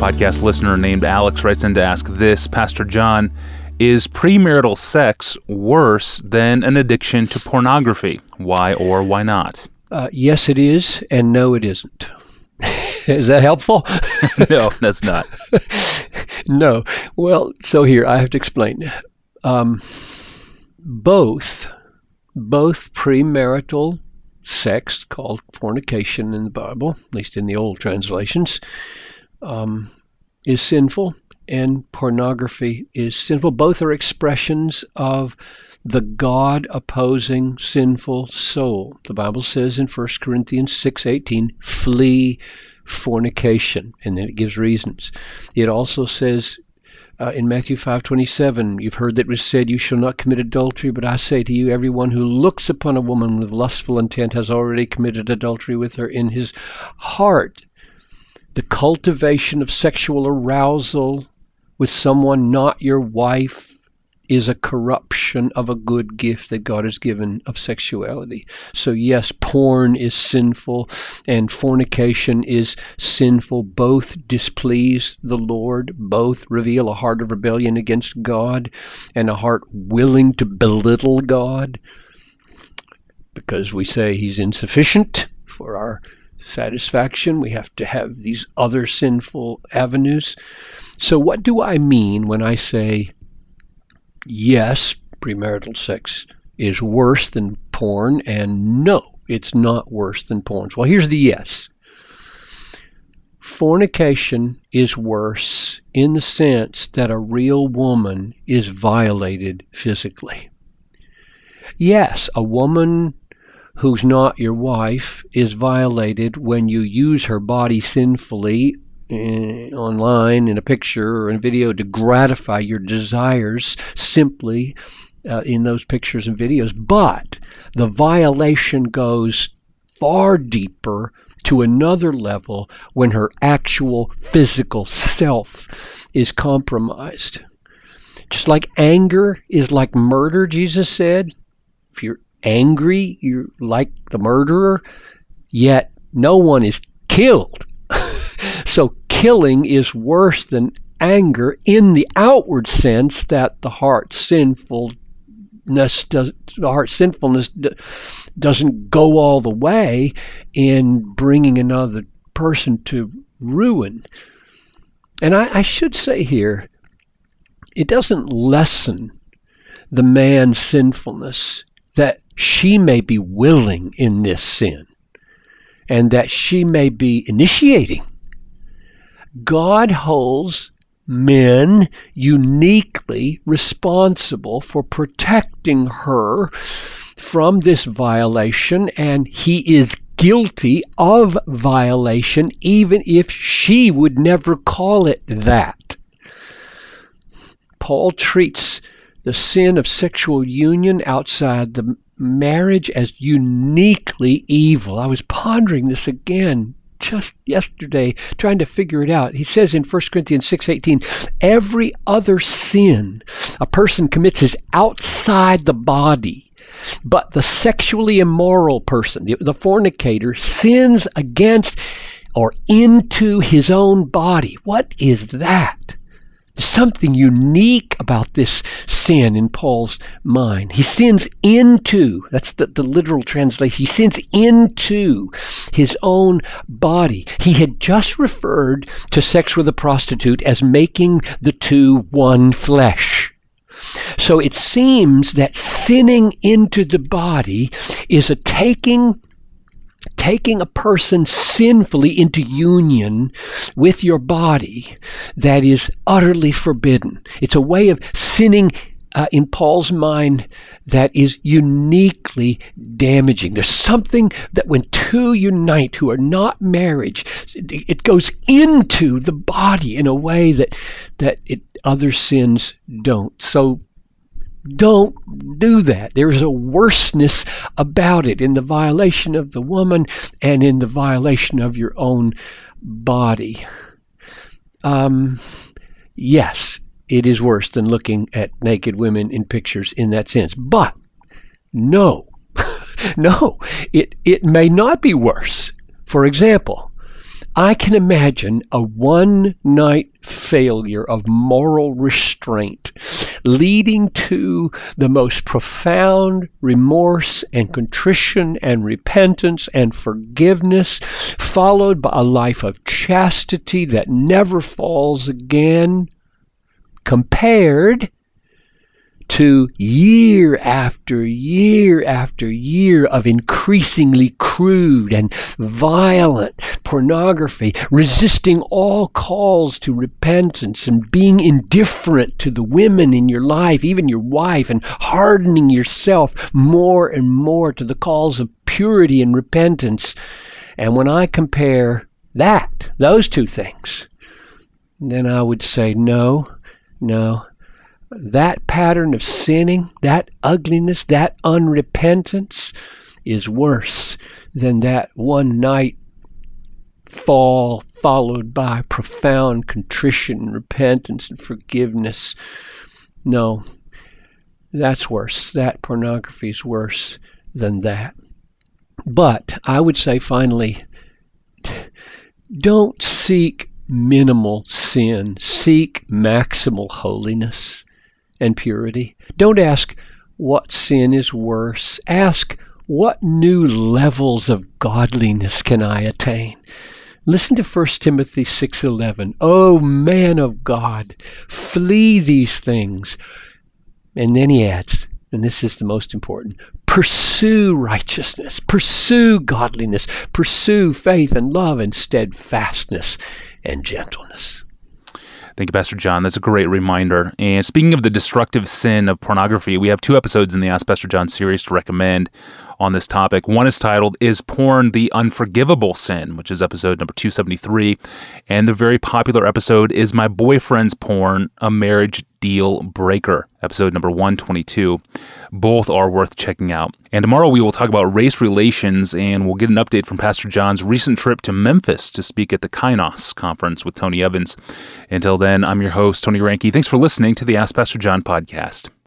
Podcast listener named Alex writes in to ask this: Pastor John, is premarital sex worse than an addiction to pornography? Why or why not? Yes, it is, and no, it isn't. Is that helpful? No, that's not. No. Well, so here, I have to explain. Both premarital sex, called fornication in the Bible, at least in the old translations, is sinful, and pornography is sinful. Both are expressions of the God-opposing sinful soul. The Bible says in 1 Corinthians 6:18, flee fornication, and then it gives reasons. It also says in Matthew 5:27, you've heard that it was said, you shall not commit adultery, but I say to you, everyone who looks upon a woman with lustful intent has already committed adultery with her in his heart. The cultivation of sexual arousal with someone not your wife is a corruption of a good gift that God has given of sexuality. So yes, porn is sinful and fornication is sinful. Both displease the Lord. Both reveal a heart of rebellion against God and a heart willing to belittle God because we say He's insufficient for our satisfaction. We have to have these other sinful avenues. So what do I mean when I say, yes, premarital sex is worse than porn, and no, it's not worse than porn? Well, here's the yes. Fornication is worse in the sense that a real woman is violated physically. Yes, a woman who's not your wife is violated when you use her body sinfully online, in a picture or in a video, to gratify your desires simply in those pictures and videos. But the violation goes far deeper to another level when her actual physical self is compromised. Just like anger is like murder, Jesus said. If you're angry, you're like the murderer, yet no one is killed. So killing is worse than anger in the outward sense that the heart's sinfulness doesn't go all the way in bringing another person to ruin. And I should say here, it doesn't lessen the man's sinfulness that she may be willing in this sin and that she may be initiating. God holds men uniquely responsible for protecting her from this violation, and He is guilty of violation even if she would never call it that. Paul treats the sin of sexual union outside the marriage as uniquely evil. I was pondering this again just yesterday, trying to figure it out. He says in 1 Corinthians 6:18, every other sin a person commits is outside the body, but the sexually immoral person, the fornicator, sins against or into his own body. What is that? There's something unique about this sin in Paul's mind. He sins into, that's the literal translation, he sins into his own body. He had just referred to sex with a prostitute as making the two one flesh. So it seems that sinning into the body is a taking a person sinfully into union with your body that is utterly forbidden. It's a way of sinning in Paul's mind that is uniquely damaging. There's something that when two unite who are not married, it goes into the body in a way that other sins don't. So don't do that. There's a worseness about it in the violation of the woman and in the violation of your own body. Yes, it is worse than looking at naked women in pictures in that sense. But no, it may not be worse. For example, I can imagine a one-night failure of moral restraint leading to the most profound remorse and contrition and repentance and forgiveness, followed by a life of chastity that never falls again, compared to year after year after year of increasingly crude and violent pornography, resisting all calls to repentance and being indifferent to the women in your life, even your wife, and hardening yourself more and more to the calls of purity and repentance. And when I compare those two things, then I would say, no, that pattern of sinning, that ugliness, that unrepentance is worse than that one night fall followed by profound contrition, repentance, and forgiveness. No, that's worse. That pornography is worse than that. But I would say finally, don't seek minimal sin. Seek maximal holiness and purity. Don't ask what sin is worse. Ask, what new levels of godliness can I attain? Listen to 1 Timothy 6:11. O man of God, flee these things. And then he adds, and this is the most important, pursue righteousness, pursue godliness, pursue faith and love and steadfastness and gentleness. Thank you, Pastor John. That's a great reminder. And speaking of the destructive sin of pornography, we have 2 episodes in the Ask Pastor John series to recommend on this topic. One is titled, Is Porn the Unforgivable Sin?, which is episode number 273. And the very popular episode, Is My Boyfriend's Porn a Marriage Deal Breaker?, episode number 122. Both are worth checking out. And tomorrow we will talk about race relations, and we'll get an update from Pastor John's recent trip to Memphis to speak at the Kainos conference with Tony Evans. Until then, I'm your host, Tony Reinke. Thanks for listening to the Ask Pastor John podcast.